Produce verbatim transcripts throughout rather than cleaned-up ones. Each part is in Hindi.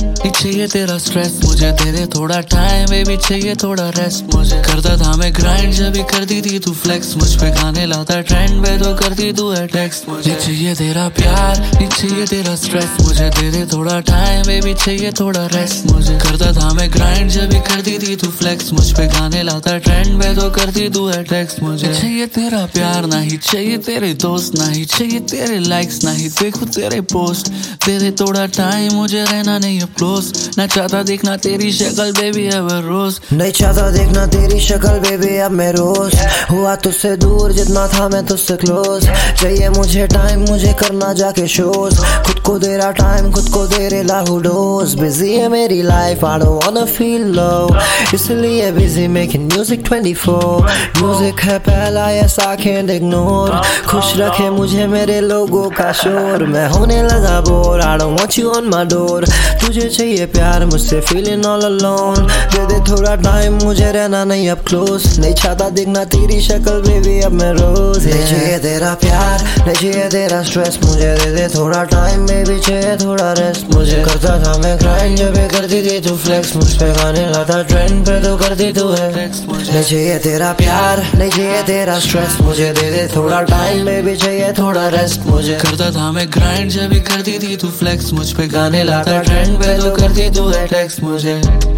नहीं चाहिए तेरा स्ट्रेस, मुझे दे दे थोड़ा टाइम बेबी, चाहिए थोड़ा रेस्ट मुझे। करता था मैं ग्राइंड जब भी करती थी तू फ्लेक्स, मुझ पे गाने लाता ट्रेंड पे तो करती तू है टेक्स्ट मुझे। नहीं चाहिए तेरा प्यार, नहीं चाहिए तेरा स्ट्रेस, मुझे दे दे थोड़ा टाइम बेबी, चाहिए थोड़ा रेस्ट मुझे। करता था मैं ग्राइंड जब भी करती थी तू फ्लेक्स, मुझ पे गाने लाता ट्रेंड पे तो करती तू है टेक्स्ट मुझे। चाहिए तेरा प्यार, नहीं चाहिए तेरे दोस्त, नहीं चाहिए तेरे लाइक्स, नहीं देखो तेरे पोस्ट। दे दे थोड़ा टाइम, मुझे रहना नहीं अब क्लोज, ना चाहता देखना तेरी शक्ल बेबी अब रोज। नहीं चाहता देखना तेरी शक्ल बेबी अब मैं रोज। हुआ तुझसे दूर जितना था मैं तुझसे क्लोज। चाहिए मुझे टाइम, मुझे करना जाके शोज। खुद को दे रहा टाइम, खुद को दे रहे लाखों डोज। बिजी है मेरी life, I don't wanna feel low, इसलिए busy making music twenty four. Music है पहला, यस आई कांट इग्नोर। खुश रखे मुझे मेरे लोगों का शोर, मैं होने लगा bore, I don't want you on my door. तुझे चाहिए प्यार, मुझसे फीलिंग ऑल अलोन। दे दे थोड़ा टाइम, मुझे रहना नहीं अब क्लोज। नहीं चाहता देखना तेरी शक्ल बेबी अब मैं रोज। नहीं चाहिए तेरा प्यार, नहीं चाहिए तेरा स्ट्रेस, मुझे दे दे थोड़ा टाइम बेबी, चाहिए थोड़ा रेस्ट मुझे। करता था मैं ग्राइंड जब भी करती थी तू फ्लेक्स, मुझ पे गाने लाता ट्रेंड पे तो करती तू है टेक्स्ट मुझे। नहीं चाहिए तेरा प्यार, नहीं चाहिए तेरा स्ट्रेस, मुझे दे दे थोड़ा टाइम बेबी, चाहिए थोड़ा रेस्ट मुझे। करता था मैं ग्राइंड जब भी करती थी तू फ्लेक्स, मुझ पे गाने लाता ट्रेंड पे तो करती तू है टेक्स्ट मुझे।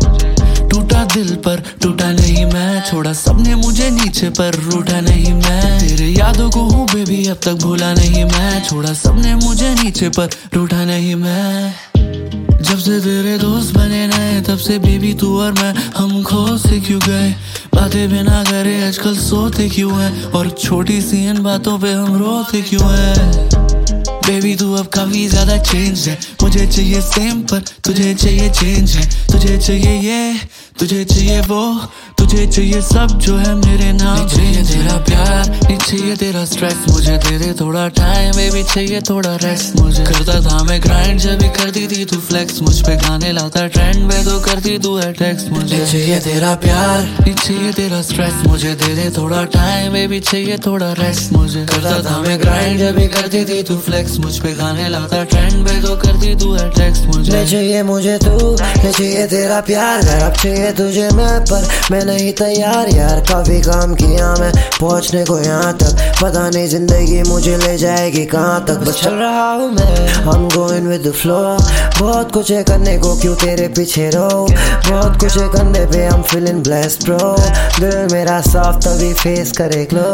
टूटा दिल पर टूटा नहीं मैं, छोड़ा सबने मुझे नीचे पर रूठा नहीं मैं। तेरे यादों को हूँ बेबी अब तक भूला नहीं मैं, छोड़ा सबने मुझे नीचे पर रूठा नहीं मैं। जब से तेरे दोस्त बने नए, तब से बेबी तू और मैं हम खो से क्यों गए। बातें बिना करे आजकल सोते क्यों हैं, और छोटी सी इन बातों पे हम रोते क्यों हैं। बेबी तू अब काफी ज्यादा चेंज है, मुझे चाहिए सेम पर तुझे चाहिए चेंज है। तुझे चाहिए ये, तुझे चाहिए वो, तुझे चाहिए सब जो है मेरे नाम। नहीं चाहिए तेरा प्यार, नहीं चाहिए तेरा स्ट्रेस, मुझे दे दे थोड़ा टाइम बेबी, चाहिए थोड़ा रेस्ट मुझे। करता था मैं ग्राइंड जब भी करती थी तू फ्लेक्स, मुझ पे गाने लाता ट्रेंड पे तो करती तू है टेक्स्ट मुझे। नहीं चाहिए तेरा प्यार, नहीं चाहिए तेरा स्ट्रेस, मुझे दे दे थोड़ा टाइम बेबी, चाहिए थोड़ा रेस्ट मुझे। करता था मैं ग्राइंड जब भी करती थी तू फ्लेक्स, मुझ पे गाने लाता ट्रेंड पे तो करती तू है टेक्स्ट मुझे। नहीं चाहिए मुझे तू, नहीं चाहिए तेरा प्यार, अब चाहिए तुझे मैं, पर मैं नहीं तैयार यार। काफी काम किया मैं पहुंचने को यहाँ तक, पता नहीं जिंदगी मुझे ले जाएगी कहाँ तक। बस चल रहा हूँ मैं, I'm going with the flow। बहुत कुछ है करने को, क्यों तेरे पीछे रहो। बहुत कुछ है करने पे, I'm feeling blessed bro। दिल मेरा साफ तभी फेस करे ग्लो।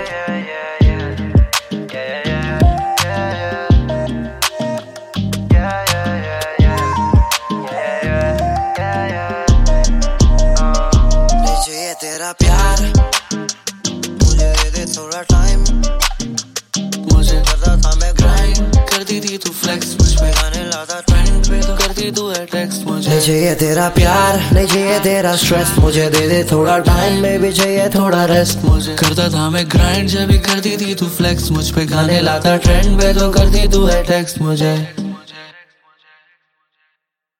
तेरा प्यार, मुझे दे दे थोड़ा टाइम, मुझे करता था मैं ग्राइंड, करती थी तू फ्लेक्स, मुझ पे गाने लाता ट्रेंड पे तो करती तू है टेक्स्ट मुझे। नहीं चाहिए तेरा प्यार, नहीं चाहिए तेरा स्ट्रेस, मुझे दे दे थोड़ा टाइम बेबी, चाहिए थोड़ा रेस्ट मुझे। करता था मैं ग्राइंड जब भी करती थी तू फ्लेक्स, मुझ पे गाने लाता ट्रेंड पे तो करती तू है टेक्स्ट मुझे।